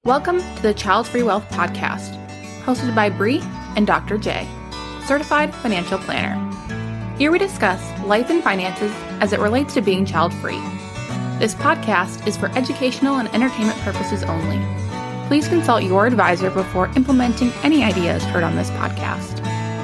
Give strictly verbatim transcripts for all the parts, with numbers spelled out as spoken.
Welcome to the Child Free Wealth Podcast, hosted by Bree and Doctor J, Certified Financial Planner. Here we discuss life and finances as it relates to being child-free. This podcast is for educational and entertainment purposes only. Please consult your advisor before implementing any ideas heard on this podcast.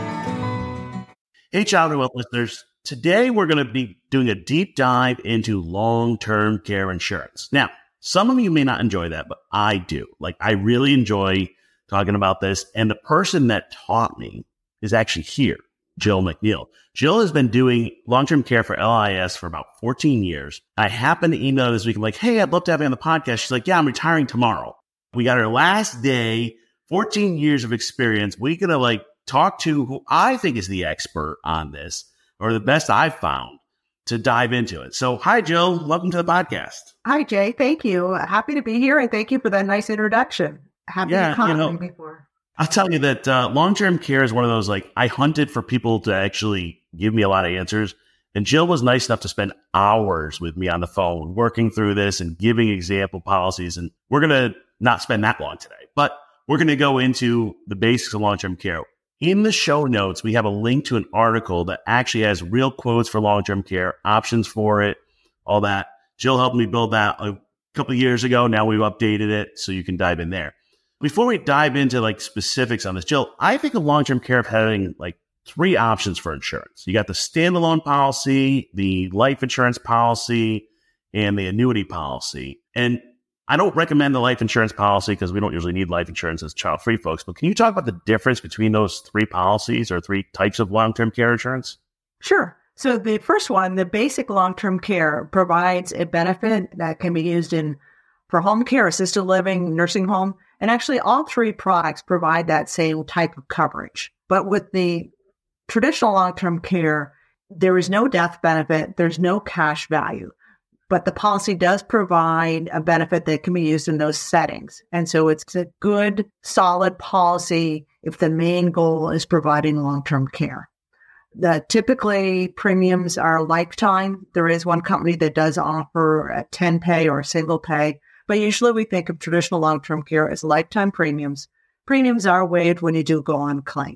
Hey, Child Free Wealth listeners. Today, we're going to be doing a deep dive into long-term care insurance. Now, some of you may not enjoy that, but I do. Like, I really enjoy talking about this. And the person that taught me is actually here, Jill McNeil. Jill has been doing long-term care for L I S for about fourteen years. I happened to email her this week. I'm like, hey, I'd love to have you on the podcast. She's like, yeah, I'm retiring tomorrow. We got her last day, fourteen years of experience. We're going to like talk to who I think is the expert on this, or the best I've found, to dive into it. So, hi, Jill. Welcome to the podcast. Hi, Jay. Thank you. Happy to be here, and thank you for that nice introduction. Happy yeah, to come you know, before. I'll tell you that uh, long-term care is one of those, like, I hunted for people to actually give me a lot of answers. And Jill was nice enough to spend hours with me on the phone working through this and giving example policies. And we're going to not spend that long today, but we're going to go into the basics of long-term care. In the show notes, we have a link to an article that actually has real quotes for long-term care, options for it, all that. Jill helped me build that a couple of years ago. Now we've updated it so you can dive in there. Before we dive into like specifics on this, Jill, I think of long-term care of having like three options for insurance. You got the standalone policy, the life insurance policy, and the annuity policy. And I don't recommend the life insurance policy because we don't usually need life insurance as child-free folks. But can you talk about the difference between those three policies or three types of long-term care insurance? Sure. So the first one, the basic long-term care, provides a benefit that can be used in for home care, assisted living, nursing home. And actually, all three products provide that same type of coverage. But with the traditional long-term care, there is no death benefit. There's no cash value. But the policy does provide a benefit that can be used in those settings. And so it's a good, solid policy if the main goal is providing long-term care. The typically premiums are lifetime. There is one company that does offer a ten pay or a single pay, but usually we think of traditional long-term care as lifetime premiums. Premiums are waived when you do go on claim.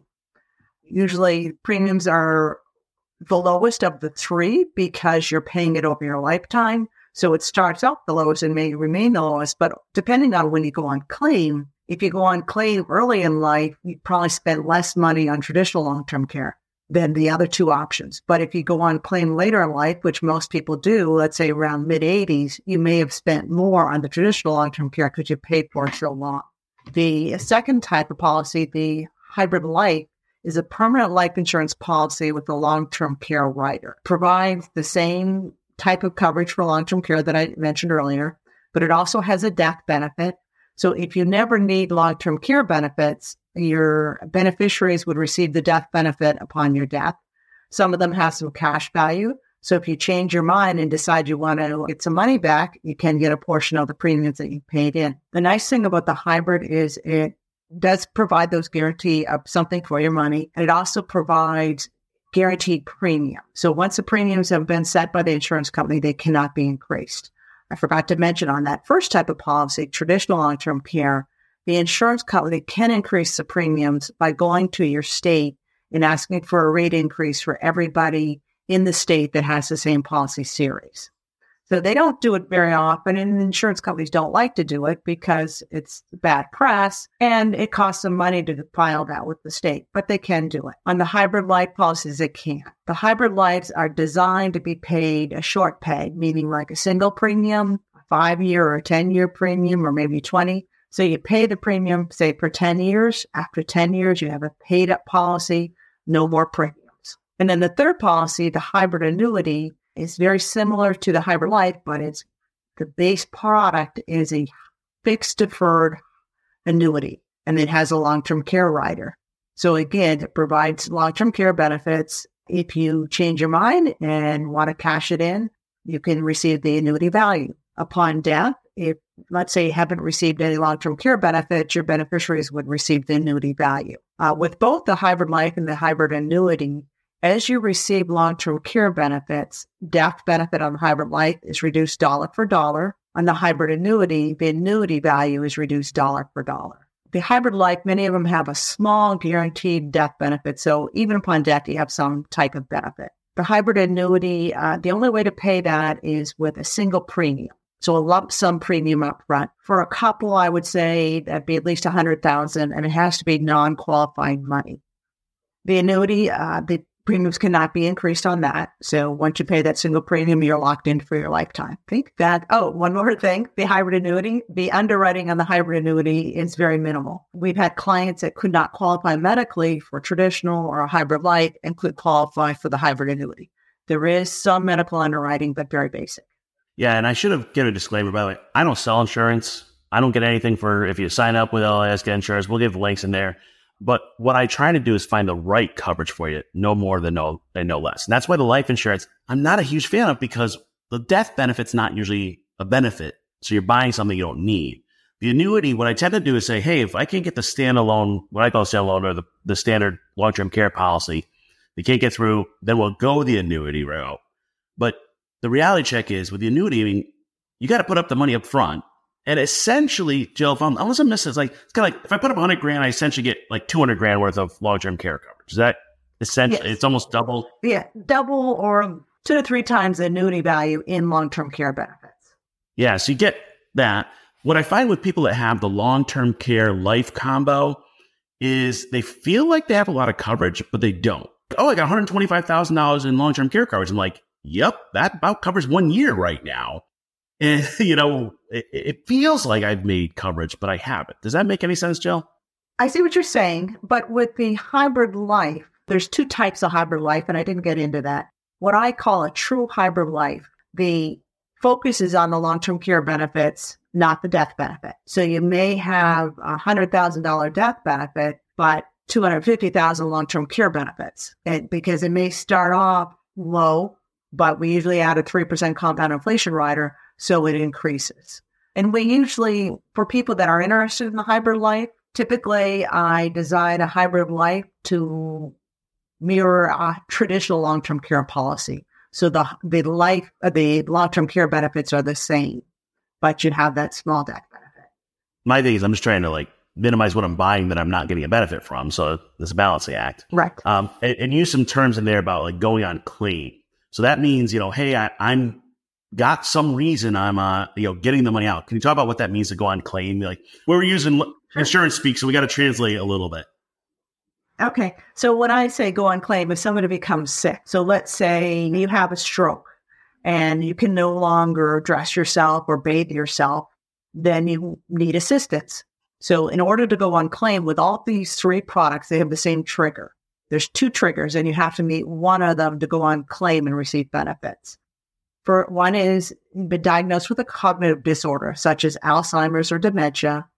Usually premiums are the lowest of the three because you're paying it over your lifetime. So it starts out the lowest and may remain the lowest, but depending on when you go on claim, if you go on claim early in life, you probably spend less money on traditional long-term care than the other two options. But if you go on claim later in life, which most people do, let's say around mid eighties, you may have spent more on the traditional long-term care because you paid for it so long. The second type of policy, the hybrid life, is a permanent life insurance policy with a long-term care rider. Provides the same type of coverage for long-term care that I mentioned earlier, but it also has a death benefit. So if you never need long-term care benefits, your beneficiaries would receive the death benefit upon your death. Some of them have some cash value. So if you change your mind and decide you want to get some money back, you can get a portion of the premiums that you paid in. The nice thing about the hybrid is it does provide those guarantee of something for your money. And it also provides guaranteed premium. So once the premiums have been set by the insurance company, they cannot be increased. I forgot to mention on that first type of policy, traditional long-term care, the insurance company can increase the premiums by going to your state and asking for a rate increase for everybody in the state that has the same policy series. So they don't do it very often, and insurance companies don't like to do it because it's bad press, and it costs them money to file that with the state, but they can do it. On the hybrid life policies, they can't. The hybrid lives are designed to be paid a short pay, meaning like a single premium, a five-year or a ten-year premium, or maybe twenty. So you pay the premium, say, for ten years. After ten years, you have a paid-up policy, no more premiums. And then the third policy, the hybrid annuity, is very similar to the hybrid life, but it's the base product is a fixed deferred annuity, and it has a long-term care rider. So again, it provides long-term care benefits. If you change your mind and want to cash it in, you can receive the annuity value. Upon death, if, let's say, you haven't received any long-term care benefits, your beneficiaries would receive the annuity value. Uh, with both the hybrid life and the hybrid annuity, as you receive long-term care benefits, death benefit on hybrid life is reduced dollar for dollar. On the hybrid annuity, the annuity value is reduced dollar for dollar. The hybrid life, many of them have a small guaranteed death benefit. So even upon death, you have some type of benefit. The hybrid annuity, uh, the only way to pay that is with a single premium. So a lump sum premium up front. For a couple, I would say that'd be at least one hundred thousand dollars, and it has to be non-qualifying money. The annuity, uh, the premiums cannot be increased on that. So once you pay that single premium, you're locked in for your lifetime. Think that, oh, one more thing, the hybrid annuity, the underwriting on the hybrid annuity is very minimal. We've had clients that could not qualify medically for traditional or a hybrid life and could qualify for the hybrid annuity. There is some medical underwriting, but very basic. Yeah, and I should have given a disclaimer, by the way. I don't sell insurance. I don't get anything for if you sign up with L I S Get Insurance. We'll give links in there. But what I try to do is find the right coverage for you, no more than no, than no less. And that's why the life insurance, I'm not a huge fan of, because the death benefit's not usually a benefit. So you're buying something you don't need. The annuity, what I tend to do is say, hey, if I can't get the standalone, what I call standalone, or the, the standard long-term care policy, they can't get through, then we'll go the annuity route. But the reality check is with the annuity, I mean, you got to put up the money up front. And essentially, Jill, if I'm, unless I'm missing, it's like, it's kind of like if I put up one hundred grand, I essentially get like two hundred grand worth of long-term care coverage. Is that essentially, yes. It's almost double? Yeah, double or two to three times the annuity value in long-term care benefits. Yeah, so you get that. What I find with people that have the long-term care life combo is they feel like they have a lot of coverage, but they don't. Oh, I got one hundred twenty-five thousand dollars in long-term care coverage. I'm like, yep, that about covers one year right now. And, you know, it, it feels like I've made coverage, but I haven't. Does that make any sense, Jill? I see what you're saying. But with the hybrid life, there's two types of hybrid life, and I didn't get into that. What I call a true hybrid life, the focus is on the long-term care benefits, not the death benefit. So you may have a one hundred thousand dollars death benefit, but two hundred fifty thousand dollars long-term care benefits. And because it may start off low, but we usually add a three percent compound inflation rider, so it increases. And we usually, for people that are interested in the hybrid life, typically I design a hybrid life to mirror a traditional long-term care policy. So the the life, the long-term care benefits are the same, but you have that small death benefit. My thing is I'm just trying to like minimize what I'm buying that I'm not getting a benefit from. So there's a balancing act. Right. Um, and, and use some terms in there about like going on claim. So that means, you know, hey, I, I'm got some reason I'm, uh, you know, getting the money out. Can you talk about what that means to go on claim? Like we're using insurance speak, so we got to translate a little bit. Okay. So when I say go on claim, if somebody becomes sick, so let's say you have a stroke and you can no longer dress yourself or bathe yourself, then you need assistance. So in order to go on claim with all these three products, they have the same trigger. There's two triggers, and you have to meet one of them to go on claim and receive benefits. For one is been diagnosed with a cognitive disorder, such as Alzheimer's or dementia,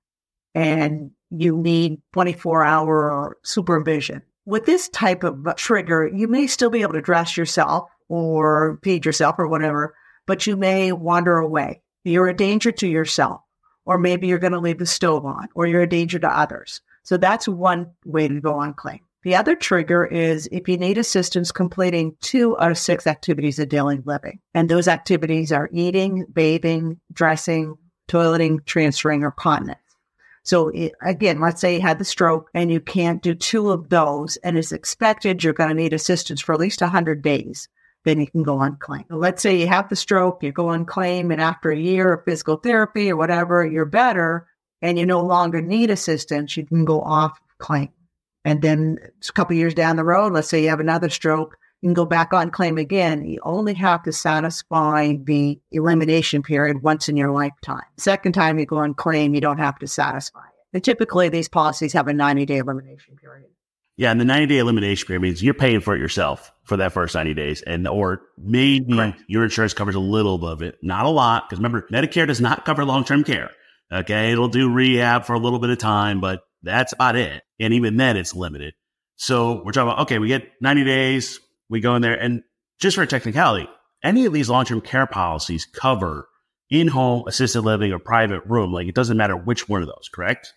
and you need twenty-four hour supervision. With this type of trigger, you may still be able to dress yourself or feed yourself or whatever, but you may wander away. You're a danger to yourself, or maybe you're going to leave the stove on, or you're a danger to others. So that's one way to go on claim. The other trigger is if you need assistance completing two out of six activities of daily living. And those activities are eating, bathing, dressing, toileting, transferring, or continence. So it, again, let's say you had the stroke and you can't do two of those, and it's expected you're going to need assistance for at least one hundred days. Then you can go on claim. Let's say you have the stroke, you go on claim, and after a year of physical therapy or whatever, you're better and you no longer need assistance, you can go off claim. And then a couple of years down the road, let's say you have another stroke, you can go back on claim again. You only have to satisfy the elimination period once in your lifetime. Second time you go on claim, you don't have to satisfy it. And typically these policies have a ninety-day elimination period. Yeah, and the ninety-day elimination period means you're paying for it yourself for that first ninety days. And or maybe Correct. Your insurance covers a little of it, not a lot. Because remember, Medicare does not cover long-term care. Okay, it'll do rehab for a little bit of time, but that's about it. And even then, it's limited. So we're talking about, okay, we get ninety days, we go in there. And just for a technicality, any of these long-term care policies cover in-home, assisted living, or private room. Like, it doesn't matter which one of those, correct?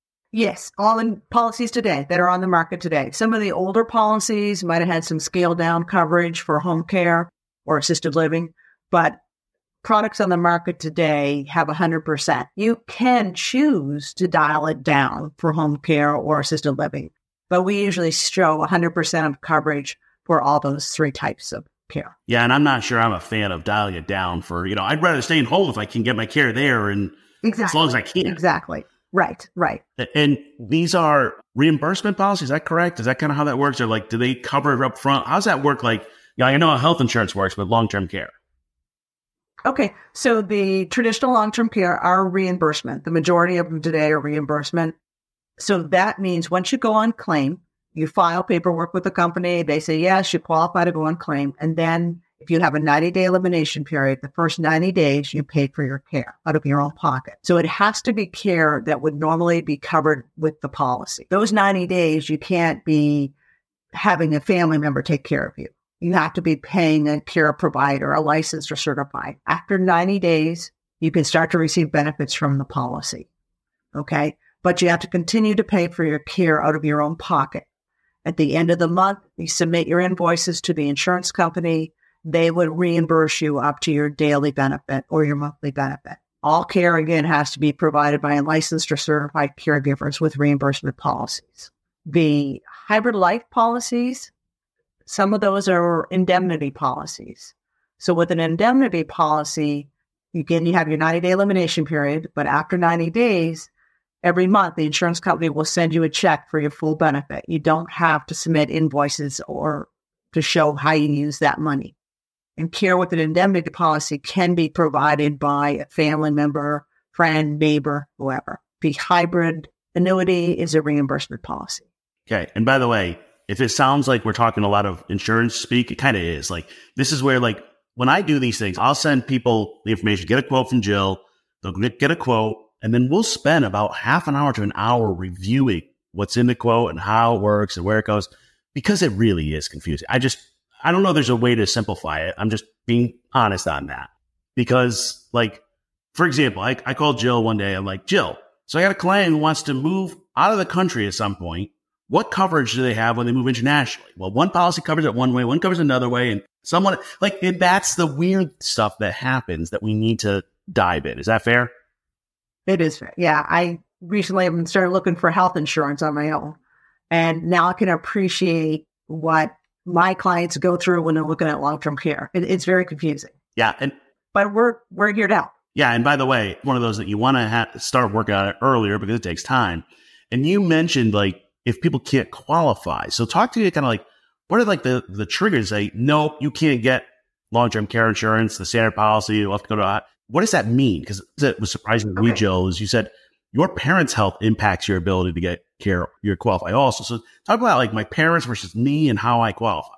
Yes, all the policies today that are on the market today. Some of the older policies might have had some scaled down coverage for home care or assisted living, but products on the market today have one hundred percent. You can choose to dial it down for home care or assisted living, but we usually show one hundred percent of coverage for all those three types of care. Yeah, and I'm not sure I'm a fan of dialing it down for, you know, I'd rather stay in home if I can get my care there and exactly. as long as I can. Exactly. Right, right. And these are reimbursement policies, is that correct? Is that kind of how that works? Or like, do they cover it up front? How does that work? Like, you know, I know how health insurance works with long-term care. Okay, so the traditional long-term care are reimbursement. The majority of them today are reimbursement. So that means once you go on claim, you file paperwork with the company. They say, yes, you qualify to go on claim. And then if you have a ninety-day elimination period, the first ninety days, you pay for your care out of your own pocket. So it has to be care that would normally be covered with the policy. Those ninety days, you can't be having a family member take care of you. You have to be paying a care provider, a licensed or certified. After ninety days, you can start to receive benefits from the policy. Okay? But you have to continue to pay for your care out of your own pocket. At the end of the month, you submit your invoices to the insurance company. They would reimburse you up to your daily benefit or your monthly benefit. All care, again, has to be provided by licensed or certified caregivers with reimbursement policies. The hybrid life policies, some of those are indemnity policies. So with an indemnity policy, again, you have your ninety-day elimination period, but after ninety days, every month, the insurance company will send you a check for your full benefit. You don't have to submit invoices or to show how you use that money. And care with an indemnity policy can be provided by a family member, friend, neighbor, whoever. The hybrid annuity is a reimbursement policy. Okay. And by the way, if it sounds like we're talking a lot of insurance speak, it kind of is. Like, this is where, like, when I do these things, I'll send people the information, get a quote from Jill, they'll get a quote, and then we'll spend about half an hour to an hour reviewing what's in the quote and how it works and where it goes, because it really is confusing. I just, I don't know there's a way to simplify it. I'm just being honest on that. Because, like, for example, I, I called Jill one day. I'm like, Jill, so I got a client who wants to move out of the country at some point. What coverage do they have when they move internationally? Well, one policy covers it one way, one covers another way, and someone, like, and that's the weird stuff that happens that we need to dive in. Is that fair? It is fair. Yeah, I recently have started looking for health insurance on my own, and now I can appreciate what my clients go through when they're looking at long-term care. It, it's very confusing. Yeah, and but we're we're here to help. Yeah, and by the way, one of those that you want to ha- start working on it earlier because it takes time. And you mentioned, like, if people can't qualify. So talk to me kind of like, what are like the, the triggers? Say, nope, you can't get long-term care insurance, the standard policy, you'll have to go to, what does that mean? Because it was surprising to me, Jill, is you said your parents' health impacts your ability to get care, you're qualified also. So talk about like my parents versus me and how I qualify.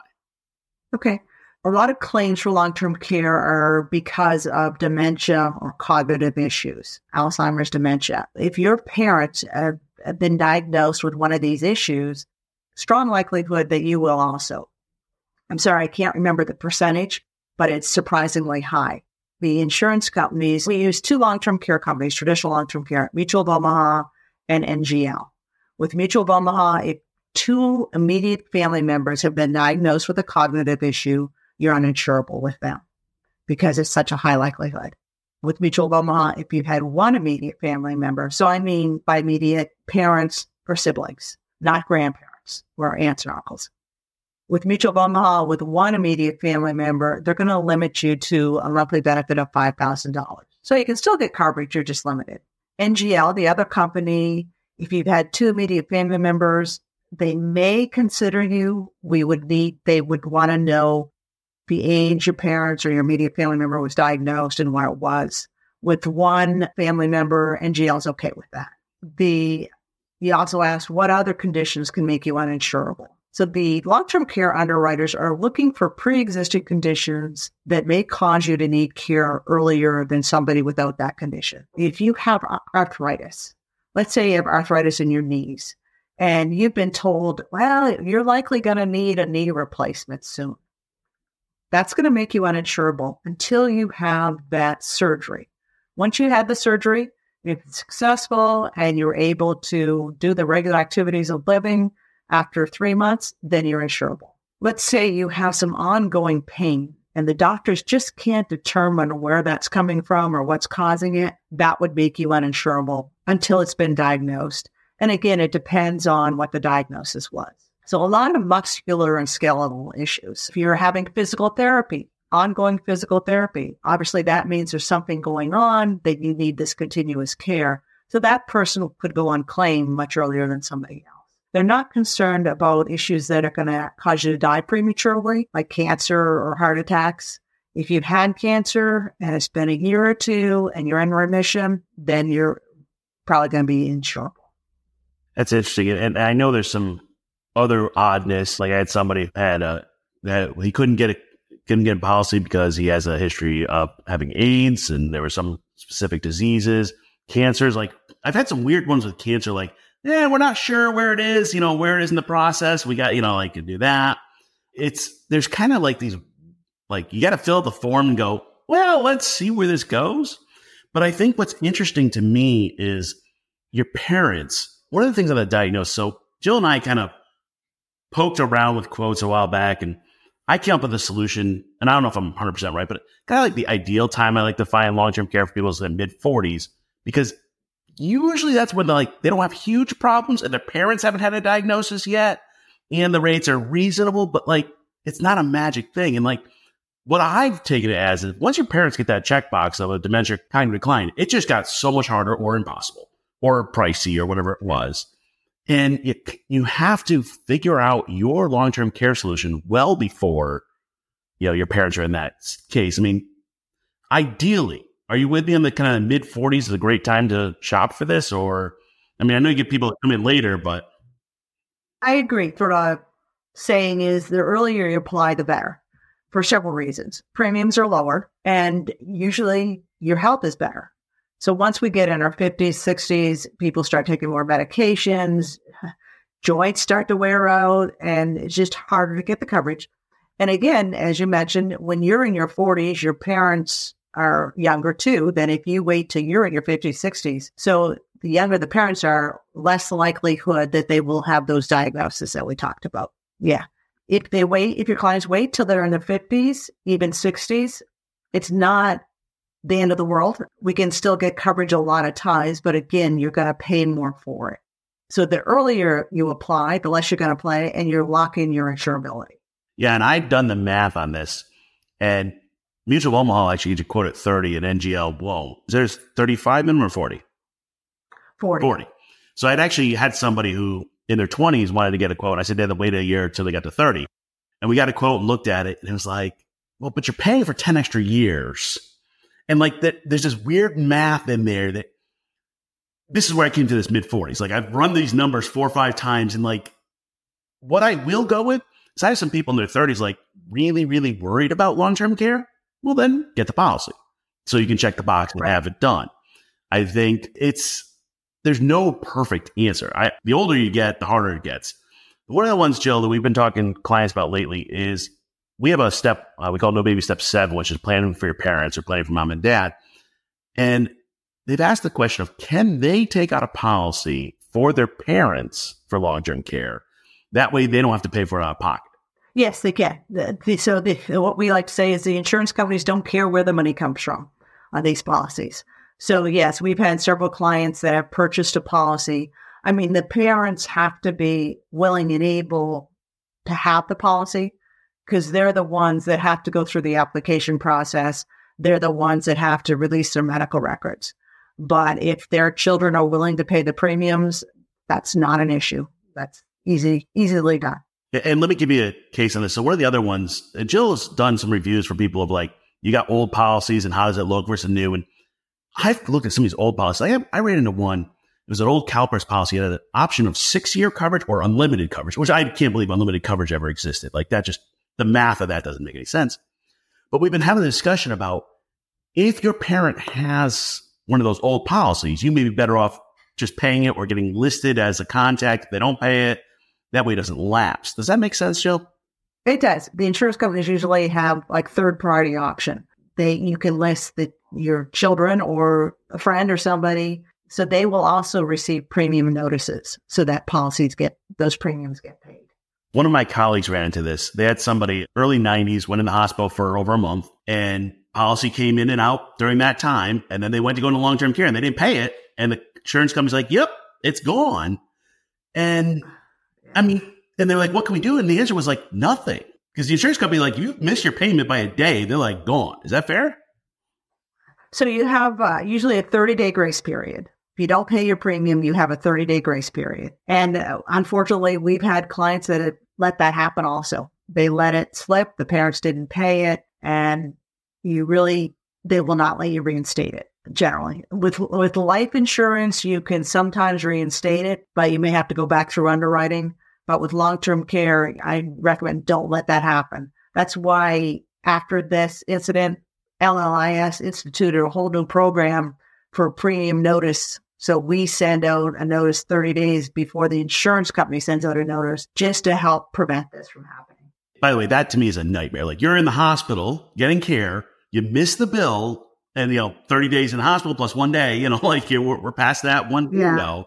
Okay. A lot of claims for long-term care are because of dementia or cognitive issues, Alzheimer's, dementia. If your parents have have been diagnosed with one of these issues, strong likelihood that you will also. I'm sorry, I can't remember the percentage, but it's surprisingly high. The insurance companies, we use two long-term care companies, traditional long-term care, Mutual of Omaha and N G L. With Mutual of Omaha, if two immediate family members have been diagnosed with a cognitive issue, you're uninsurable with them because it's such a high likelihood. With Mutual of Omaha, if you've had one immediate family member, so I mean by immediate parents or siblings, not grandparents or aunts and uncles. With Mutual of Omaha, with one immediate family member, they're going to limit you to a monthly benefit of five thousand dollars. So you can still get coverage, you're just limited. N G L, the other company, if you've had two immediate family members, they may consider you. We would need, they would want to know the age your parents or your immediate family member was diagnosed and what it was. With one family member, N G L is okay with that. The you also asked what other conditions can make you uninsurable. So the long-term care underwriters are looking for pre-existing conditions that may cause you to need care earlier than somebody without that condition. If you have arthritis, let's say you have arthritis in your knees, and you've been told, well, you're likely going to need a knee replacement soon. That's going to make you uninsurable until you have that surgery. Once you had the surgery, if it's successful and you're able to do the regular activities of living after three months, then you're insurable. Let's say you have some ongoing pain and the doctors just can't determine where that's coming from or what's causing it, that would make you uninsurable until it's been diagnosed. And again, it depends on what the diagnosis was. So a lot of muscular and skeletal issues. If you're having physical therapy, ongoing physical therapy, obviously that means there's something going on that you need this continuous care. So that person could go on claim much earlier than somebody else. They're not concerned about issues that are going to cause you to die prematurely, like cancer or heart attacks. If you've had cancer and it's been a year or two and you're in remission, then you're probably going to be insurable. That's interesting. And I know there's some other oddness. Like I had somebody had a, that he couldn't get a, couldn't get a policy because he has a history of having AIDS and there were some specific diseases, cancers. Like I've had some weird ones with cancer, like, yeah, we're not sure where it is, you know, where it is in the process. We got, you know, like to do that. It's, there's kind of like these, like you got to fill out the form and go, well, let's see where this goes. But I think what's interesting to me is your parents. One of the things on the diagnosis, so Jill and I kind of poked around with quotes a while back and I came up with a solution, and I don't know if I'm one hundred percent right, but kind of like the ideal time I like to find long-term care for people is in mid forties, because usually that's when they're like, they don't have huge problems and their parents haven't had a diagnosis yet. And the rates are reasonable, but like, it's not a magic thing. And like, what I've taken it as is once your parents get that checkbox of a dementia kind of decline, it just got so much harder or impossible or pricey or whatever it was. And you, you have to figure out your long-term care solution well before, you know, your parents are in that case. I mean, ideally, are you with me in the kind of mid forties is a great time to shop for this? Or, I mean, I know you get people that come in later, but. I agree. What I'm saying is the earlier you apply, the better for several reasons. Premiums are lower and usually your health is better. So once we get in our fifties, sixties, people start taking more medications, joints start to wear out, and it's just harder to get the coverage. And again, as you mentioned, when you're in your forties, your parents are younger too than if you wait till you're in your fifties, sixties. So the younger the parents are, less likelihood that they will have those diagnoses that we talked about. Yeah. If they wait, if your clients wait till they're in their fifties, even sixties, it's not the end of the world. We can still get coverage a lot of times, but again, you're going to pay more for it. So the earlier you apply, the less you're going to pay, and you're locking your insurability. Yeah, and I've done the math on this, and Mutual of Omaha actually gives you a quote at thirty, and N G L won't. Is there thirty-five minimum or forty? forty. forty. So I'd actually had somebody who in their twenties wanted to get a quote. I said they had to wait a year until they got to thirty. And we got a quote and looked at it, and it was like, well, but you're paying for ten extra years. And like that, there's this weird math in there that this is where I came to this mid forties. Like I've run these numbers four or five times, and like what I will go with is I have some people in their thirties like really, really worried about long-term care. Well, then get the policy so you can check the box and right. have it done. I think it's, there's no perfect answer. I, the older you get, the harder it gets. One of the ones, Jill, that we've been talking to clients about lately is we have a step, uh, we call No Baby Step seven, which is planning for your parents or planning for mom and dad. And they've asked the question of, can they take out a policy for their parents for long-term care? That way they don't have to pay for it out of pocket. Yes, they can. The, the, so the, what we like to say is the insurance companies don't care where the money comes from on these policies. So yes, we've had several clients that have purchased a policy. I mean, the parents have to be willing and able to have the policy because they're the ones that have to go through the application process. They're the ones that have to release their medical records. But if their children are willing to pay the premiums, that's not an issue. That's easy, easily done. And let me give you a case on this. So one of the other ones, Jill has done some reviews for people of like, you got old policies and how does it look versus new? And I've looked at some of these old policies. I, have, I ran into one. It was an old CalPERS policy. It had an option of six-year coverage or unlimited coverage, which I can't believe unlimited coverage ever existed. Like that just, the math of that doesn't make any sense. But we've been having a discussion about if your parent has one of those old policies, you may be better off just paying it or getting listed as a contact if they don't pay it. That way it doesn't lapse. Does that make sense, Jill? It does. The insurance companies usually have like third party option. They you can list the, your children or a friend or somebody, so they will also receive premium notices so that policies get those premiums get paid. One of my colleagues ran into this. They had somebody early nineties, went in the hospital for over a month, and policy came in and out during that time. And then they went to go into long-term care and they didn't pay it. And the insurance company's like, yep, it's gone. And I mean, and they're like, what can we do? And the answer was like, nothing. Because the insurance company, like, you miss your payment by a day, they're like, gone. Is that fair? So you have uh, usually a thirty-day grace period. If you don't pay your premium, you have a thirty-day grace period. And uh, unfortunately, we've had clients that have let that happen also. They let it slip. The parents didn't pay it. And you really, they will not let you reinstate it, generally. With, with life insurance, you can sometimes reinstate it, but you may have to go back through underwriting. But with long-term care, I recommend don't let that happen. That's why after this incident, L L I S instituted a whole new program for premium notice. So we send out a notice thirty days before the insurance company sends out a notice just to help prevent this from happening. By the way, that to me is a nightmare. Like, you're in the hospital getting care, you miss the bill, and, you know, thirty days in the hospital plus one day, you know, like you're, we're past that one yeah. window.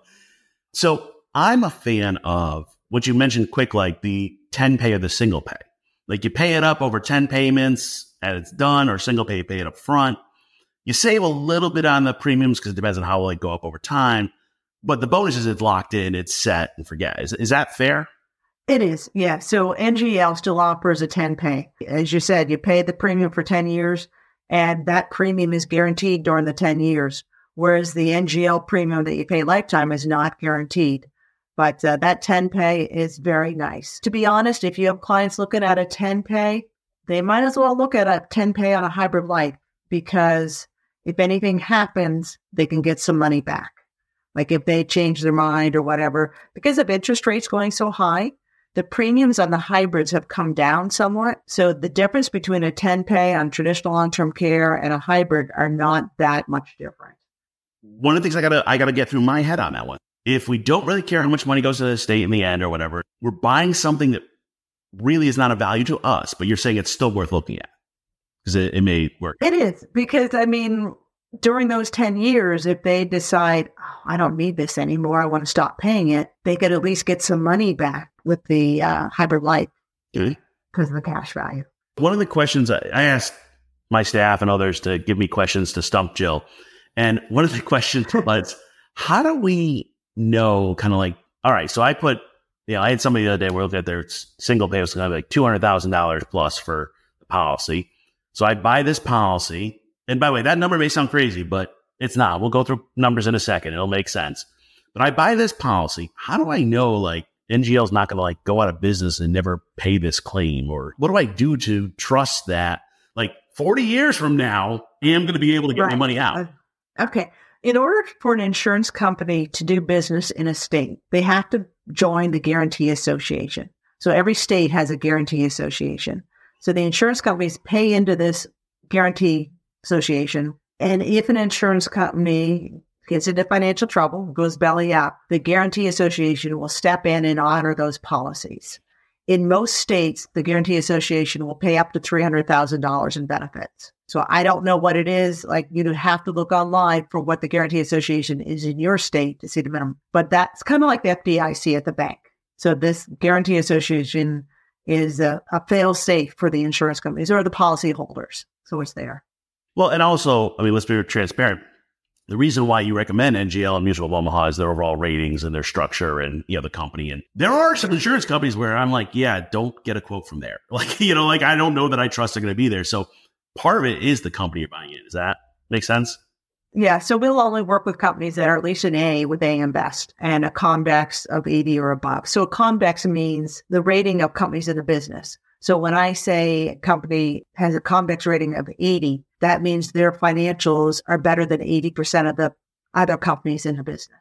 So I'm a fan of what you mentioned quick, like the ten pay or the single pay. Like, you pay it up over ten payments and it's done, or single pay, pay it up front. You save a little bit on the premiums because it depends on how they go up over time. But the bonus is it's locked in, it's set and forget. Is, is that fair? It is, yeah. So N G L still offers a ten pay. As you said, you pay the premium for ten years, and that premium is guaranteed during the ten years, whereas the N G L premium that you pay lifetime is not guaranteed. But uh, that ten pay is very nice. To be honest, if you have clients looking at a ten pay, they might as well look at a ten pay on a hybrid life, because if anything happens, they can get some money back. Like if they change their mind or whatever, because of interest rates going so high, the premiums on the hybrids have come down somewhat. So the difference between a ten pay on traditional long-term care and a hybrid are not that much different. One of the things I gotta I gotta get through my head on that one. If we don't really care how much money goes to the state in the end or whatever, we're buying something that really is not of value to us, but you're saying it's still worth looking at because it, it may work. It is, because I mean, during those ten years, if they decide, oh, I don't need this anymore, I want to stop paying it, they could at least get some money back with the uh, hybrid life because okay. of the cash value. One of the questions I, I asked my staff and others to give me questions to stump Jill. And one of the questions was, how do we know, kind of like, all right, so I put, you know, I had somebody the other day where looked at their single pay was kind of like two hundred thousand dollars plus for the policy. So I buy this policy. And by the way, that number may sound crazy, but it's not. We'll go through numbers in a second. It'll make sense. But I buy this policy. How do I know, like, N G L is not going to, like, go out of business and never pay this claim? Or what do I do to trust that, like, forty years from now, I am going to be able to get right. my money out? Uh, okay. In order for an insurance company to do business in a state, they have to join the Guarantee Association. So every state has a Guarantee Association. So the insurance companies pay into this Guarantee Association. And if an insurance company gets into financial trouble, goes belly up, the Guarantee Association will step in and honor those policies. In most states, the Guarantee Association will pay up to three hundred thousand dollars in benefits. So I don't know what it is. Like, you have to look online for what the Guarantee Association is in your state to see the minimum. But that's kind of like the F D I C at the bank. So this Guarantee Association is a, a fail-safe for the insurance companies or the policy holders. So it's there. Well, and also, I mean, let's be transparent. The reason why you recommend N G L and Mutual of Omaha is their overall ratings and their structure and, you know, the company. And there are some insurance companies where I'm like, yeah, don't get a quote from there. Like, you know, like, I don't know that I trust they're going to be there. So part of it is the company you're buying in. Does that make sense? Yeah. So we'll only work with companies that are at least an A with A M Best and a Convex of eighty or above. So a Convex means the rating of companies in the business. So when I say a company has a Convex rating of eighty, that means their financials are better than eighty percent of the other companies in the business.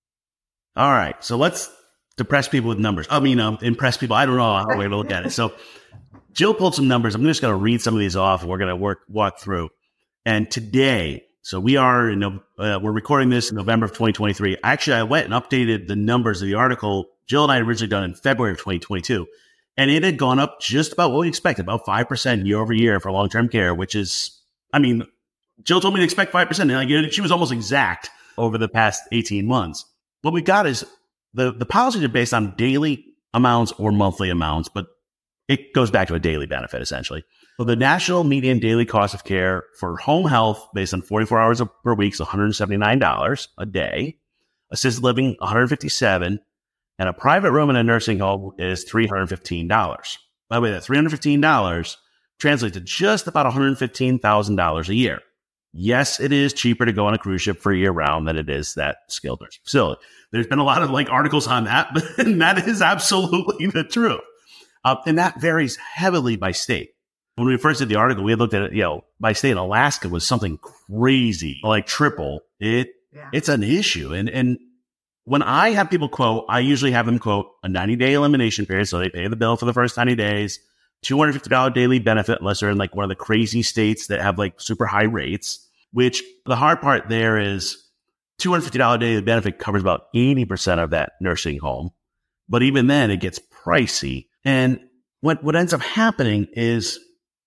All right. So let's depress people with numbers. I mean, um, impress people. I don't know how way to look at it. So Jill pulled some numbers. I'm just going to read some of these off and we're going to work walk through. And today, so we are, in, uh, we're recording this in November of twenty twenty-three. Actually, I went and updated the numbers of the article Jill and I had originally done in February of twenty twenty-two. And it had gone up just about what we expected, about five percent year over year for long-term care, which is, I mean, Jill told me to expect five percent. And like, she was almost exact over the past eighteen months. What we got is the, the policies are based on daily amounts or monthly amounts, but it goes back to a daily benefit, essentially. So the national median daily cost of care for home health based on forty-four hours per week is one hundred seventy-nine dollars a day. Assisted living, one hundred fifty-seven dollars. And a private room in a nursing home is three hundred fifteen dollars. By the way, that three hundred fifteen dollars translates to just about one hundred fifteen thousand dollars a year. Yes, it is cheaper to go on a cruise ship for year round than it is that skilled nursing facility. There's been a lot of like articles on that, but that is absolutely the truth. Uh, and that varies heavily by state. When we first did the article, we had looked at it, you know, by state. Alaska was something crazy, like triple. It, yeah. It's an issue. And, and when I have people quote, I usually have them quote a ninety day elimination period. So they pay the bill for the first ninety days, two hundred fifty dollars daily benefit, unless they're in like one of the crazy states that have like super high rates, which the hard part there is two hundred fifty dollars daily benefit covers about eighty percent of that nursing home. But even then it gets pricey. And what, what ends up happening is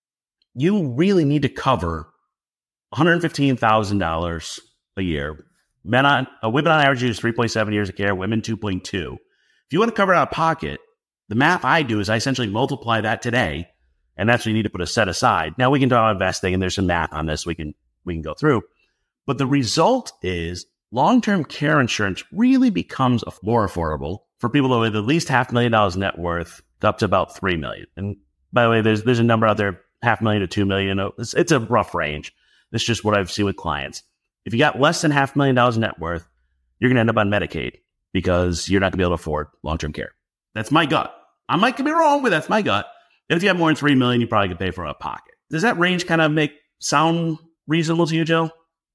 you really need to cover one hundred fifteen thousand dollars a year. Men on, uh, women on average use three point seven years of care, women two point two. If you want to cover it out of pocket, the math I do is I essentially multiply that today, and that's what you need to put a set aside. Now we can talk about investing, and there's some math on this we can we can go through. But the result is long-term care insurance really becomes more affordable for people with at least half a million dollars net worth up to about three million. And by the way, there's there's a number out there, half a million to two million. It's, it's a rough range. It's just what I've seen with clients. If you got less than half a million dollars net worth, you're going to end up on Medicaid because you're not going to be able to afford long-term care. That's my gut. I might be wrong, but that's my gut. And if you have more than three million, you probably could pay for a pocket. Does that range kind of make sound reasonable to you, Jill?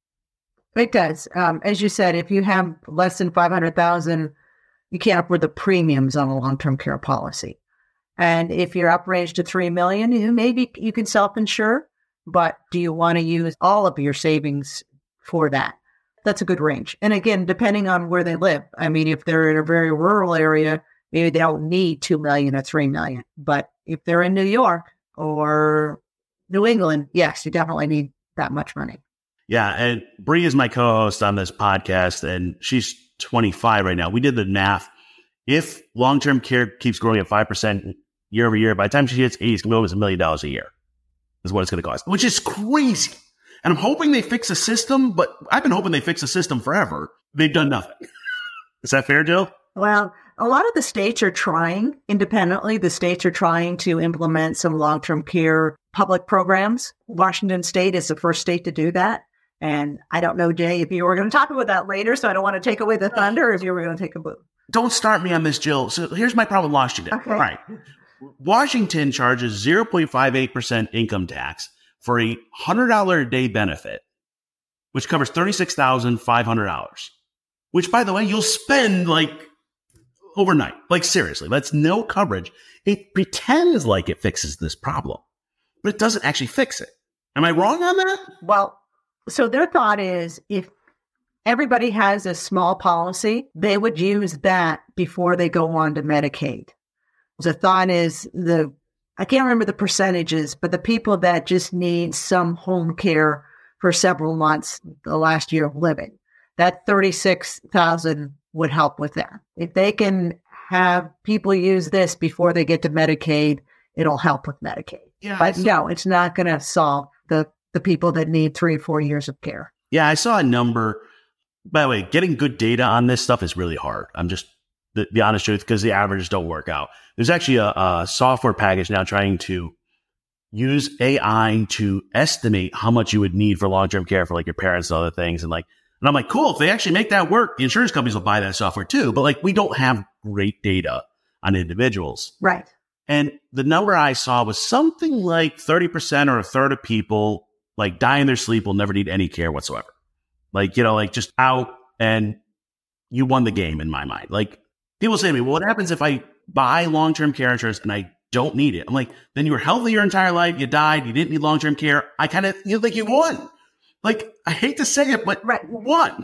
It does. Um, as you said, if you have less than five hundred thousand, you can't afford the premiums on a long-term care policy. And if you're uprange to three million, you maybe you can self-insure, but do you want to use all of your savings for that? That's a good range. And again, depending on where they live. I mean, if they're in a very rural area, maybe they don't need two million or three million. But if they're in New York or New England, yes, you definitely need that much money. Yeah. And Bree is my co-host on this podcast, and she's twenty-five right now. We did the math. If long-term care keeps growing at five percent year over year, by the time she hits eighty, it's going to be almost a million dollars a year is what it's going to cost, which is crazy. And I'm hoping they fix the system, but I've been hoping they fix the system forever. They've done nothing. Is that fair, Jill? Well, a lot of the states are trying independently. The states are trying to implement some long-term care public programs. Washington State is the first state to do that. And I don't know, Jay, if you were going to talk about that later, so I don't want to take away the thunder, or if you were going to take a boot. Don't start me on this, Jill. So here's my problem with Washington. Okay. All right. Washington charges zero point five eight percent income tax for a one hundred dollars a day benefit, which covers thirty-six thousand five hundred dollars, which, by the way, you'll spend like overnight. Like, seriously, that's no coverage. It pretends like it fixes this problem, but it doesn't actually fix it. Am I wrong on that? Well, so their thought is if everybody has a small policy, they would use that before they go on to Medicaid. The thought is the, I can't remember the percentages, but the people that just need some home care for several months, the last year of living, that thirty-six thousand would help with that. If they can have people use this before they get to Medicaid, it'll help with Medicaid. Yeah, but no, it's not going to solve the, the people that need three or four years of care. Yeah, I saw a number. By the way, getting good data on this stuff is really hard. I'm just the, the honest truth, because the averages don't work out. There's actually a, a software package now trying to use A I to estimate how much you would need for long-term care for like your parents and other things. And like, and I'm like, cool, if they actually make that work, the insurance companies will buy that software too. But like, we don't have great data on individuals. Right. And the number I saw was something like thirty percent or a third of people like die in their sleep will never need any care whatsoever. Like, you know, like just out, and you won the game in my mind. Like, people say to me, well, what happens if I buy long-term care insurance and I don't need it? I'm like, then you were healthy your entire life. You died. You didn't need long-term care. I kind of feel like you won. Like, I hate to say it, but right. you won.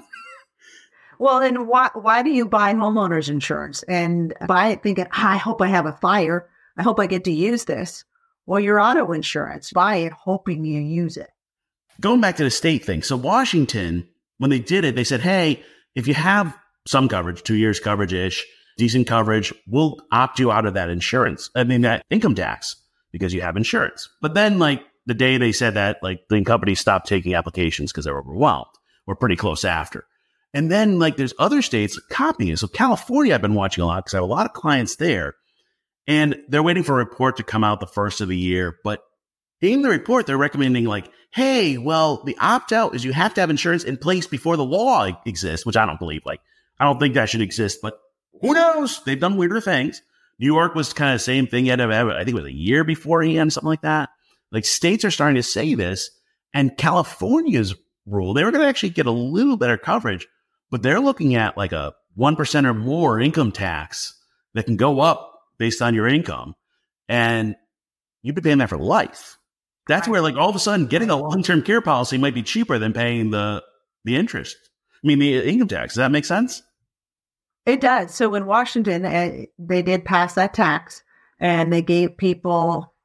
Well, and why, why do you buy homeowners insurance and buy it thinking, ah, I hope I have a fire. I hope I get to use this. Well, your auto insurance, buy it hoping you use it. Going back to the state thing. So Washington, when they did it, they said, hey, if you have some coverage, two years coverage-ish, decent coverage, we'll opt you out of that insurance. I mean, that income tax because you have insurance. But then like the day they said that, like the companies stopped taking applications because they're overwhelmed. We're pretty close after. And then like there's other states copying it. So California, I've been watching a lot because I have a lot of clients there and they're waiting for a report to come out the first of the year. But in the report, they're recommending like, hey, well, the opt-out is you have to have insurance in place before the law exists, which I don't believe. Like, I don't think that should exist, but who knows? They've done weirder things. New York was kind of the same thing. Yet, I think it was a year beforehand, something like that. Like states are starting to say this, and California's rule, they were going to actually get a little better coverage, but they're looking at like a one percent or more income tax that can go up based on your income. And you've been paying that for life. That's where like all of a sudden getting a long-term care policy might be cheaper than paying the, the interest. I mean, the income tax. Does that make sense? It does. So in Washington, uh, they did pass that tax and they gave people,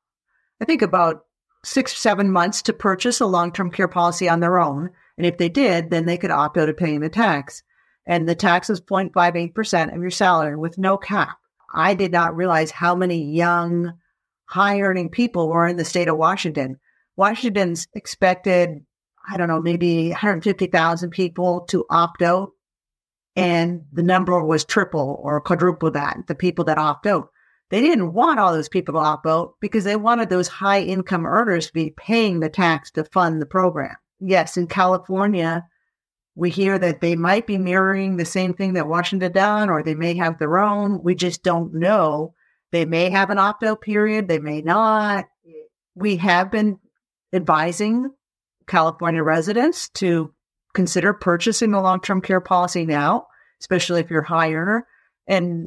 I think about six or seven months to purchase a long-term care policy on their own. And if they did, then they could opt out of paying the tax. And the tax is zero point five eight percent of your salary with no cap. I did not realize how many young, high-earning people were in the state of Washington. Washington's expected, I don't know, maybe one hundred fifty thousand people to opt out. And the number was triple or quadruple that, the people that opt out. They didn't want all those people to opt out because they wanted those high income earners to be paying the tax to fund the program. Yes, in California, we hear that they might be mirroring the same thing that Washington done, or they may have their own. We just don't know. They may have an opt out period. They may not. We have been advising California residents to consider purchasing a long-term care policy now, especially if you're a high earner, and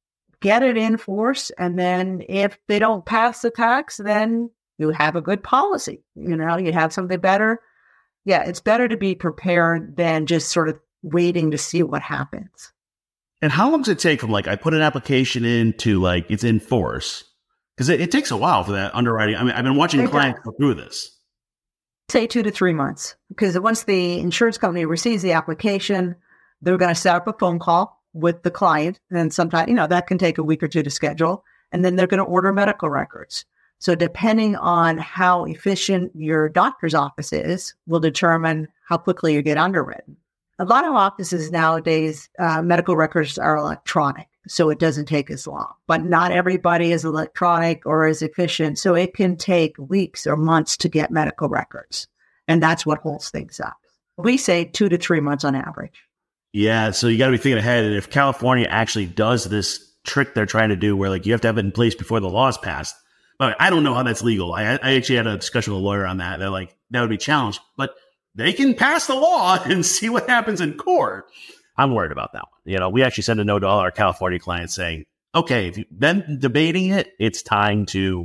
get it in force. And then if they don't pass the tax, then you have a good policy. You know, you have something better. Yeah, it's better to be prepared than just sort of waiting to see what happens. And how long does it take from like I put an application in to like it's in force? Because it, it takes a while for that underwriting. I mean, I've been watching it clients does. go through this. Say two to three months, because once the insurance company receives the application, they're going to set up a phone call with the client. And sometimes, you know, that can take a week or two to schedule. And then they're going to order medical records. So depending on how efficient your doctor's office is, will determine how quickly you get underwritten. A lot of offices nowadays, uh, medical records are electronic, so it doesn't take as long. But not everybody is electronic or as efficient, so it can take weeks or months to get medical records. And that's what holds things up. We say two to three months on average. Yeah, so you got to be thinking ahead. And if California actually does this trick they're trying to do where like you have to have it in place before the law is passed, but I don't know how that's legal. I, I actually had a discussion with a lawyer on that. They're like, that would be challenged. But they can pass the law and see what happens in court. I'm worried about that one. You know, we actually send a note to all our California clients saying, okay, if you've been debating it, it's time to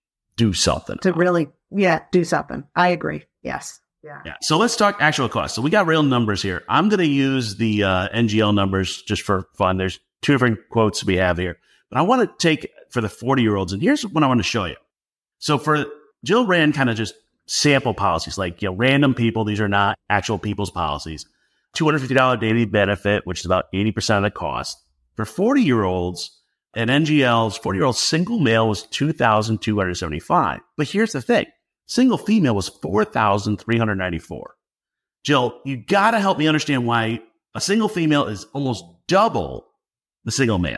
do something. To really, yeah, do something. I agree. Yes. Yeah. Yeah. So let's talk actual costs. So we got real numbers here. I'm going to use the uh, N G L numbers just for fun. There's two different quotes we have here. But I want to take for the forty-year-olds, and here's what I want to show you. So for Jill ran kind of just sample policies, like, you know, random people. These are not actual people's policies. two hundred fifty dollars daily benefit, which is about eighty percent of the cost. For forty-year-olds and N G Ls, forty-year-old single male was two thousand two hundred seventy-five dollars. But here's the thing. Single female was four thousand three hundred ninety-four dollars. Jill, you got to help me understand why a single female is almost double the single male.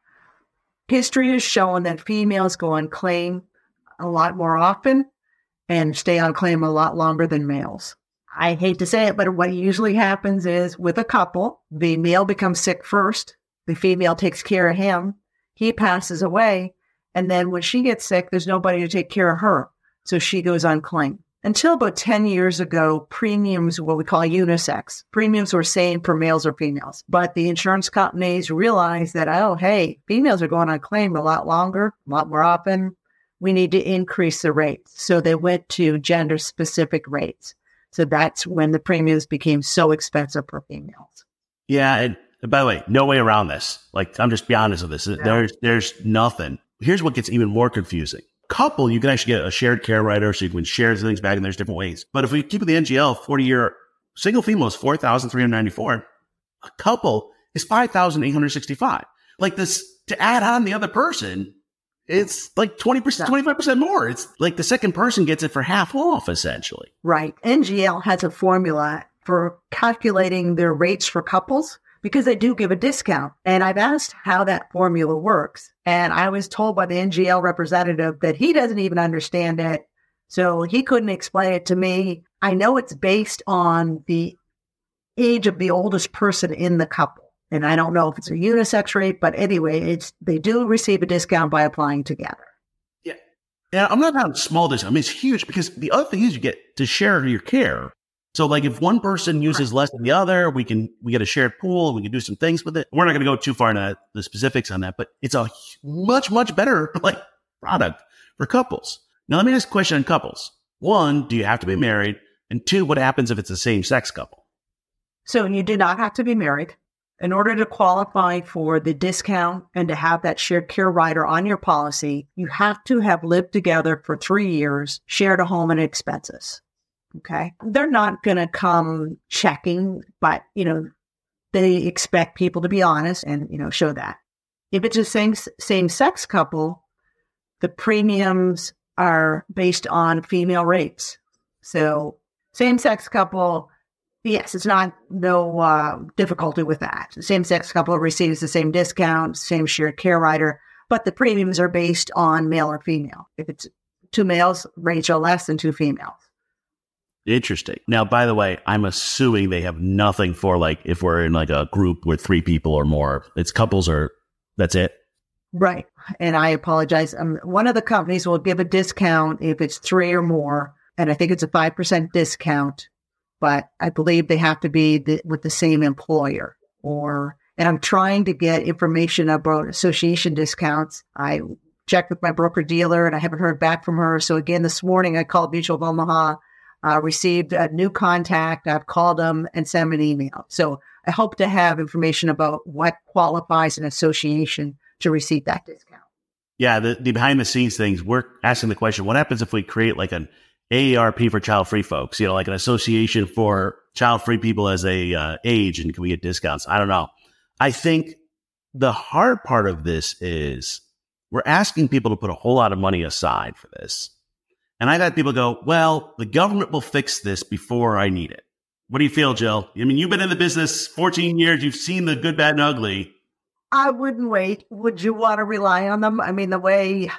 History has shown that females go on claim a lot more often and stay on claim a lot longer than males. I hate to say it, but what usually happens is with a couple, the male becomes sick first, the female takes care of him, he passes away, and then when she gets sick, there's nobody to take care of her, so she goes on claim. Until about ten years ago, premiums, what we call unisex, premiums were same for males or females. But the insurance companies realized that, oh, hey, females are going on claim a lot longer, a lot more often. We need to increase the rates. So they went to gender-specific rates. So that's when the premiums became so expensive for females. Yeah, and by the way, no way around this. Like, I'm just be honest with this. Yeah. There's, there's nothing. Here's what gets even more confusing. Couple, you can actually get a shared care rider, so you can share things back, and there's different ways. But if we keep with the N G L, forty-year single female is four thousand three hundred ninety-four dollars. A couple is five thousand eight hundred sixty-five dollars. like this to add on the other person. It's like twenty percent, twenty-five percent more. It's like the second person gets it for half off, essentially. Right. N G L has a formula for calculating their rates for couples because they do give a discount. And I've asked how that formula works. And I was told by the N G L representative that he doesn't even understand it. So he couldn't explain it to me. I know it's based on the age of the oldest person in the couple. And I don't know if it's a unisex rate, but anyway, it's they do receive a discount by applying together. Yeah. Yeah, I'm not talking small discount. I mean, it's huge because the other thing is you get to share your care. So like if one person uses less than the other, we can we get a shared pool and we can do some things with it. We're not going to go too far into the specifics on that, but it's a much, much better like product for couples. Now, let me ask a question on couples. One, do you have to be married? And two, what happens if it's a same-sex couple? So you do not have to be married. In order to qualify for the discount and to have that shared care rider on your policy, you have to have lived together for three years, shared a home and expenses. Okay. They're not going to come checking, but, you know, they expect people to be honest and, you know, show that. If it's a same, same-sex couple, the premiums are based on female rates. So same-sex couple, yes, it's not no uh, difficulty with that. The same-sex couple receives the same discount, same shared care rider, but the premiums are based on male or female. If it's two males, rates are less than two females. Interesting. Now, by the way, I'm assuming they have nothing for like if we're in like a group with three people or more. It's couples or that's it. Right. And I apologize. Um, one of the companies will give a discount if it's three or more, and I think it's a five percent discount. But I believe they have to be the, with the same employer or, and I'm trying to get information about association discounts. I checked with my broker dealer and I haven't heard back from her. So again, this morning I called Mutual of Omaha, uh, received a new contact. I've called them and sent them an email. So I hope to have information about what qualifies an association to receive that discount. Yeah. The, the behind the scenes things, we're asking the question, what happens if we create like an A A R P for child-free folks, you know, like an association for child-free people as they uh, age, and can we get discounts? I don't know. I think the hard part of this is we're asking people to put a whole lot of money aside for this. And I've had people go, well, the government will fix this before I need it. What do you feel, Jill? I mean, you've been in the business fourteen years. You've seen the good, bad, and ugly. I wouldn't wait. Would you want to rely on them? I mean, the way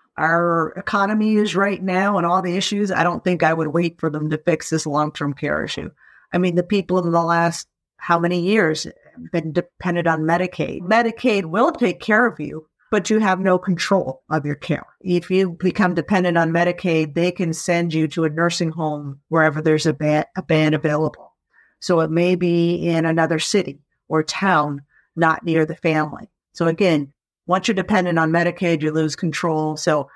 our economy is right now and all the issues, I don't think I would wait for them to fix this long-term care issue. I mean, the people in the last how many years have been dependent on Medicaid. Medicaid will take care of you, but you have no control of your care. If you become dependent on Medicaid, they can send you to a nursing home wherever there's a bed, a bed available. So it may be in another city or town, not near the family. So again, once you're dependent on Medicaid, you lose control. So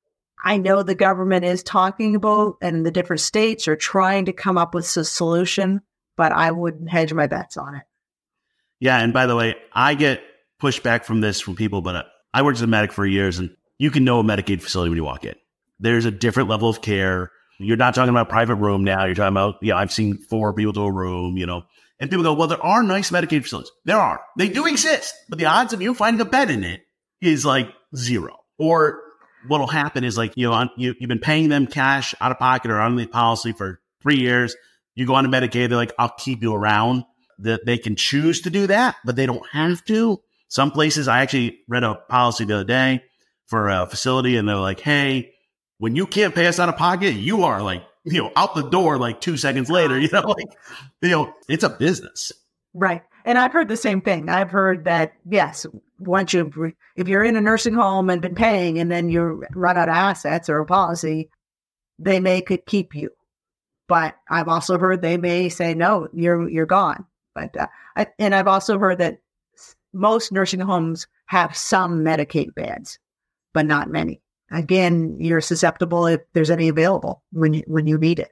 I know the government is talking about, and the different states are trying to come up with a solution, but I wouldn't hedge my bets on it. Yeah. And by the way, I get pushback from this from people, but uh, I worked as a medic for years, and you can know a Medicaid facility when you walk in. There's a different level of care. You're not talking about a private room now. You're talking about, yeah, I've seen four people to a room, you know. And people go, well, there are nice Medicaid facilities. There are. They do exist. But the odds of you finding a bed in it is like zero. Or what'll happen is like, you know, on, you, you've been paying them cash out of pocket or on the policy for three years. You go on to Medicaid. They're like, I'll keep you around. That they can choose to do that, but they don't have to. Some places, I actually read a policy the other day for a facility, and they're like, hey, when you can't pay us out of pocket, you are like, you know, out the door like two seconds later, you know, like, you know, it's a business. Right. And I've heard the same thing. I've heard that, yes, once you, if you're in a nursing home and been paying and then you run out of assets or a policy, they may could keep you. But I've also heard they may say, no, you're, you're gone. But, uh, I, and I've also heard that most nursing homes have some Medicaid beds, but not many. Again, you're susceptible if there's any available when you, when you need it.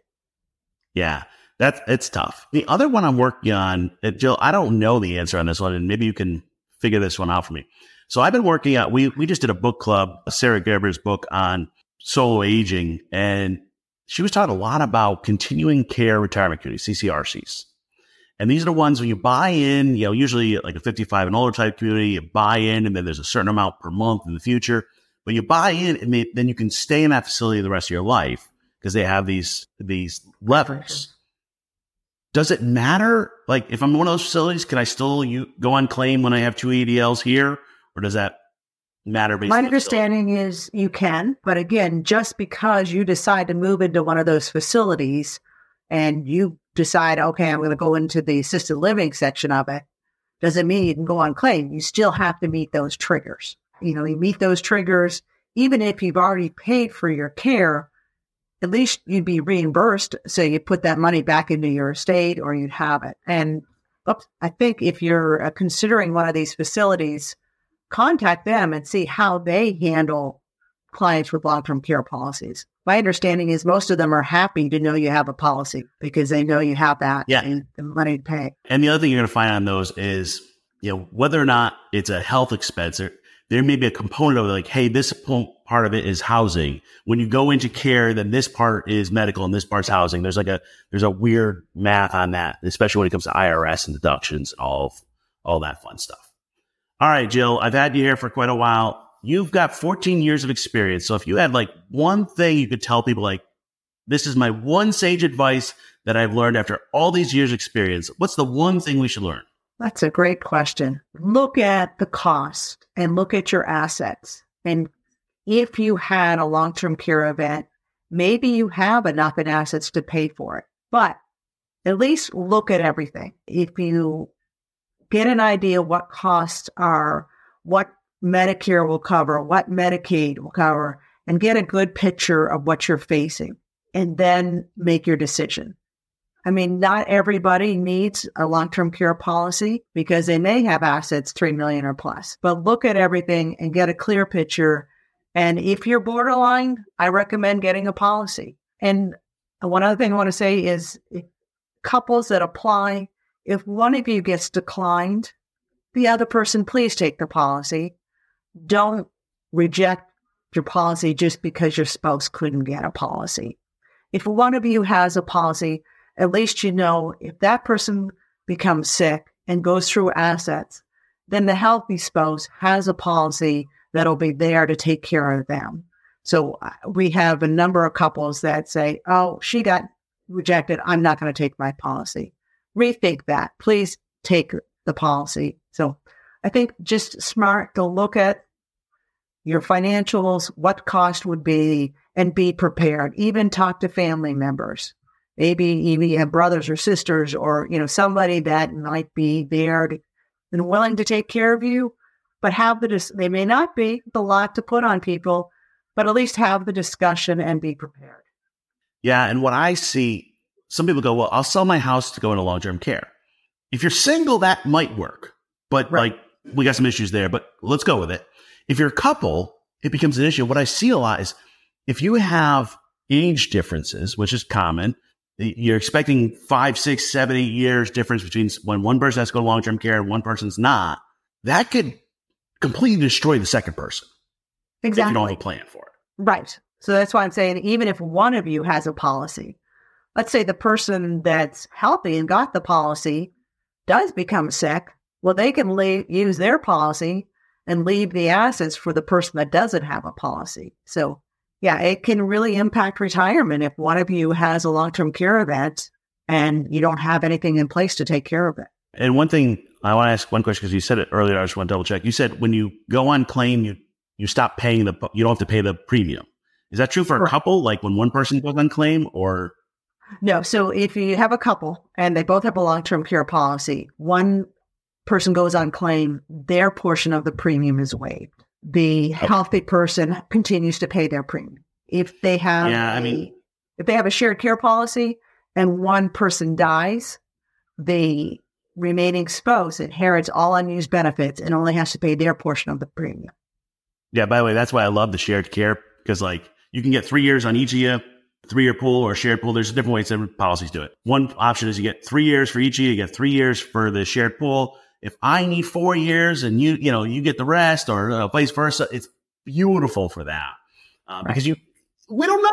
Yeah, that's, it's tough. The other one I'm working on, uh, Jill, I don't know the answer on this one, and maybe you can figure this one out for me. So I've been working out, we, we just did a book club, Sarah Gerber's book on solo aging, and she was talking a lot about continuing care retirement communities, C C R Cs. And these are the ones when you buy in, you know, usually like a fifty-five and older type community, you buy in and then there's a certain amount per month in the future. But you buy in and they, then you can stay in that facility the rest of your life because they have these, these levers. Does it matter? Like if I'm in one of those facilities, can I still you, go on claim when I have two A D Ls here? Or does that matter? Based My on understanding is you can, but again, just because you decide to move into one of those facilities and you decide, okay, I'm going to go into the assisted living section of it, doesn't mean you can go on claim. You still have to meet those triggers. You know, you meet those triggers, even if you've already paid for your care, at least you'd be reimbursed. So you put that money back into your estate or you'd have it. And oops, I think if you're uh, considering one of these facilities, contact them and see how they handle clients with long-term care policies. My understanding is most of them are happy to know you have a policy because they know you have that yeah. and the money to pay. And the other thing you're going to find on those is, you know, whether or not it's a health expense, or there may be a component of it like, hey, this part of it is housing. When you go into care, then this part is medical and this part's housing. There's like a, there's a weird math on that, especially when it comes to I R S and deductions and all, of, all that fun stuff. All right, Jill, I've had you here for quite a while. You've got fourteen years of experience. So if you had like one thing you could tell people, like, this is my one sage advice that I've learned after all these years of experience, what's the one thing we should learn? That's a great question. Look at the cost and look at your assets. And if you had a long-term care event, maybe you have enough in assets to pay for it. But at least look at everything. If you get an idea what costs are, what Medicare will cover, what Medicaid will cover, and get a good picture of what you're facing, and then make your decision. I mean, not everybody needs a long-term care policy because they may have assets three million dollars or plus, but look at everything and get a clear picture. And if you're borderline, I recommend getting a policy. And one other thing I want to say is couples that apply, if one of you gets declined, the other person, please take the policy. Don't reject your policy just because your spouse couldn't get a policy. If one of you has a policy, at least you know if that person becomes sick and goes through assets, then the healthy spouse has a policy that'll be there to take care of them. So we have a number of couples that say, oh, she got rejected, I'm not going to take my policy. Rethink that. Please take the policy. So I think just smart to look at your financials, what cost would be, and be prepared. Even talk to family members. Maybe even you have brothers or sisters or, you know, somebody that might be there to, and willing to take care of you, but have the, dis- they may not be a lot to put on people, but at least have the discussion and be prepared. Yeah. And what I see, some people go, well, I'll sell my house to go into long-term care. If you're single, that might work, but right. like we got some issues there, but let's go with it. If you're a couple, it becomes an issue. What I see a lot is if you have age differences, which is common, you're expecting five, six, seven, eight years difference between when one person has to go to long-term care and one person's not, that could completely destroy the second person. Exactly. If you don't have a plan for it. Right. So that's why I'm saying even if one of you has a policy, let's say the person that's healthy and got the policy does become sick, well, they can leave, use their policy and leave the assets for the person that doesn't have a policy. So yeah, it can really impact retirement if one of you has a long-term care event and you don't have anything in place to take care of it. And one thing I want to ask one question, because you said it earlier, I just want to double check. You said when you go on claim, you, you stop paying the, you don't have to pay the premium. Is that true for a Right. couple? Like when one person goes on claim or? No. So if you have a couple and they both have a long-term care policy, one person goes on claim, their portion of the premium is waived. The Okay. healthy person continues to pay their premium. If they have, Yeah, I a- mean- if they have a shared care policy and one person dies, the remaining spouse inherits all unused benefits and only has to pay their portion of the premium. Yeah, by the way, that's why I love the shared care, because like you can get three years on each of you, three-year pool or shared pool. There's different ways different policies do it. One option is you get three years for each of you, you get three years for the shared pool. If I need four years and you, you know, you get the rest or uh, vice versa, it's beautiful for that. Uh, Right. Because you, we don't know.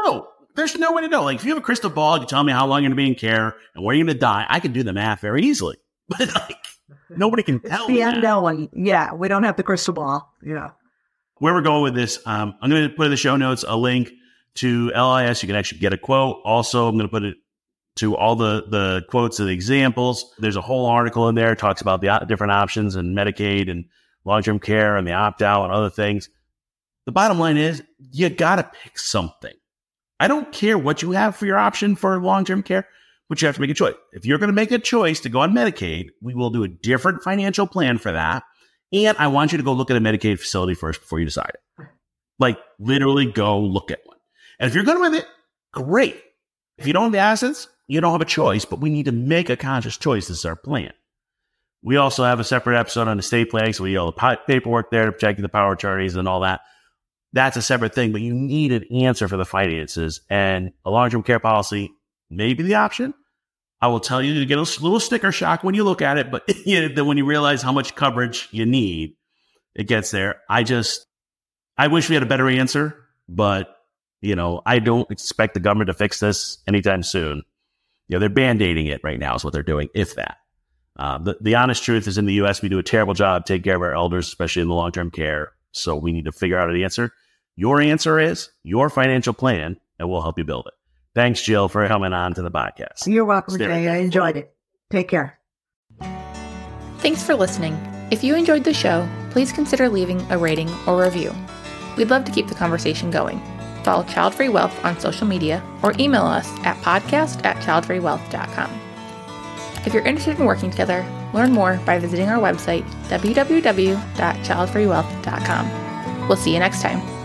there's no way to know. Like, if you have a crystal ball, you tell me how long you're going to be in care and where you're going to die, I can do the math very easily. But, like, nobody can tell me the that. unknown. Yeah, we don't have the crystal ball. Yeah. Where we're going with this, um, I'm going to put in the show notes a link to L I S. You can actually get a quote. Also, I'm going to put it to all the, the quotes and the examples. There's a whole article in there. It talks about the different options and Medicaid and long-term care and the opt-out and other things. The bottom line is you got to pick something. I don't care what you have for your option for long-term care, but you have to make a choice. If you're going to make a choice to go on Medicaid, we will do a different financial plan for that. And I want you to go look at a Medicaid facility first before you decide it. Like, literally go look at one. And if you're good with it, great. If you don't have the assets, you don't have a choice, but we need to make a conscious choice. This is our plan. We also have a separate episode on estate planning, so we have all the paperwork there to protect the power attorneys and all that. That's a separate thing, but you need an answer for the finances, and a long-term care policy may be the option. I will tell you, you get a little sticker shock when you look at it, but you know, then when you realize how much coverage you need, it gets there. I just, I wish we had a better answer, but you know, I don't expect the government to fix this anytime soon. You know, they're band-aiding it right now is what they're doing, if that. Uh, the, the honest truth is in the U S, we do a terrible job taking care of our elders, especially in the long-term care. So we need to figure out the answer. Your answer is your financial plan, and we'll help you build it. Thanks, Jill, for coming on to the podcast. You're welcome, Stay Jay. I enjoyed it. Take care. Thanks for listening. If you enjoyed the show, please consider leaving a rating or review. We'd love to keep the conversation going. Follow Child Free Wealth on social media or email us at podcast at childfreewealth dot com. If you're interested in working together, learn more by visiting our website, w w w dot child free wealth dot com. We'll see you next time.